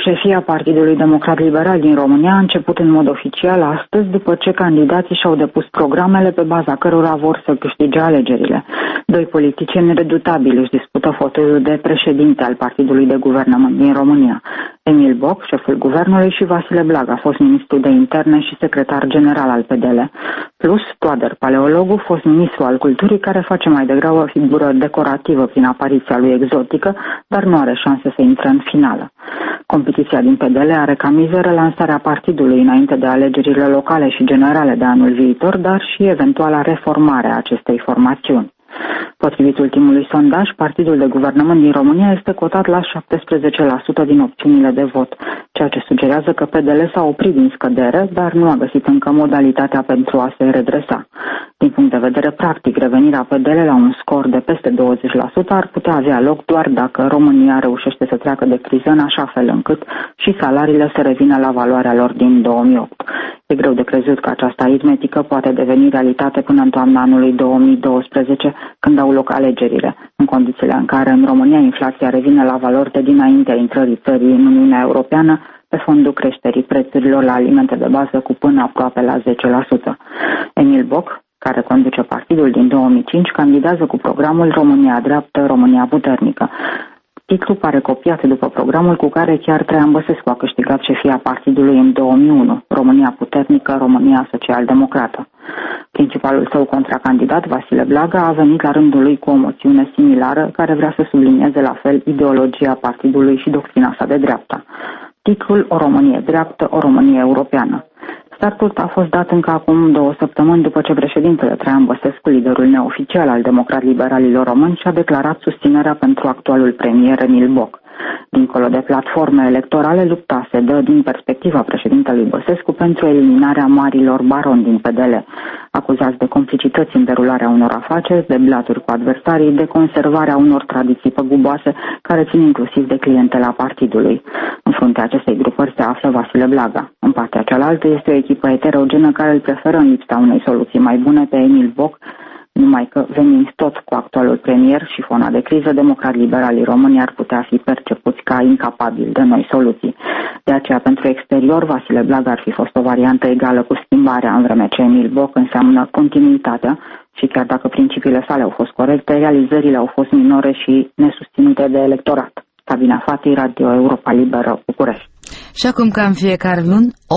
șefia Partidului Democrat Liberal din România a început în mod oficial astăzi, după ce candidații și-au depus programele pe baza cărora vor să câștige alegerile. Doi politicieni redutabili își dispută fotoliul de președinte al Partidului de Guvernământ din România. Emil Boc, șeful guvernului, și Vasile Blaga, fost ministru de interne și secretar general al PDL, plus Toader Paleologu, fost ministru al culturii, care face mai degrabă o figură decorativă prin apariția lui exotică, dar nu are șanse să intre în finală. Competiția din PDL are ca miză relansarea partidului înainte de alegerile locale și generale de anul viitor, dar și eventuala reformare a acestei formațiuni. Potrivit ultimului sondaj, Partidul de Guvernământ din România este cotat la 17% din opțiunile de vot, ceea ce sugerează că PDL s-a oprit din scădere, dar nu a găsit încă modalitatea pentru a se redresa. Din punct de vedere practic, revenirea PDL la un scor de peste 20% ar putea avea loc doar dacă România reușește să treacă de criză în așa fel încât și salariile să revină la valoarea lor din 2008. E greu de crezut că această aritmetică poate deveni realitate până în toamna anului 2012, când au loc alegerile, în condițiile în care în România inflația revine la valori de dinaintea intrării țării în Uniunea Europeană, pe fondul creșterii prețurilor la alimente de bază cu până aproape la 10%. Emil Boc, care conduce partidul din 2005, candidează cu programul România Dreaptă, România Puternică. Titlul pare copiat după programul cu care chiar Traian Băsescu a câștigat șefia partidului în 2001, România Puternică, România Social-Democrată. Principalul său contracandidat, Vasile Blaga, a venit la rândul lui cu o moțiune similară, care vrea să sublinieze la fel ideologia partidului și doctrina sa de dreapta. Titlul: O Românie dreaptă, o Românie europeană. Startul a fost dat încă acum 2 săptămâni după ce președintele Traian Băsescu, liderul neoficial al democrat-liberalilor români, și-a declarat susținerea pentru actualul premier Emil Boc. Dincolo de platforme electorale, lupta se dă din perspectiva președintelui Băsescu pentru eliminarea marilor baroni din PDL, acuzați de complicități în derularea unor afaceri, de blaturi cu adversarii, de conservarea unor tradiții păguboase care țin inclusiv de clientela partidului. În fruntea acestei grupări se află Vasile Blaga. În partea cealaltă este o echipă heterogenă care îl preferă în lipsa unei soluții mai bune pe Emil Boc, numai că, venind tot cu actualul premier și fona de criză, democrat-liberalii români ar putea fi percepuți ca incapabili de noi soluții. De aceea, pentru exterior, Vasile Blaga ar fi fost o variantă egală cu schimbarea, în vreme ce Emil Boc înseamnă continuitatea și chiar dacă principiile sale au fost corecte, realizările au fost minore și nesusținute de electorat. Sabina Fati, Radio Europa Liberă, București. Și acum, ca în fiecare luni,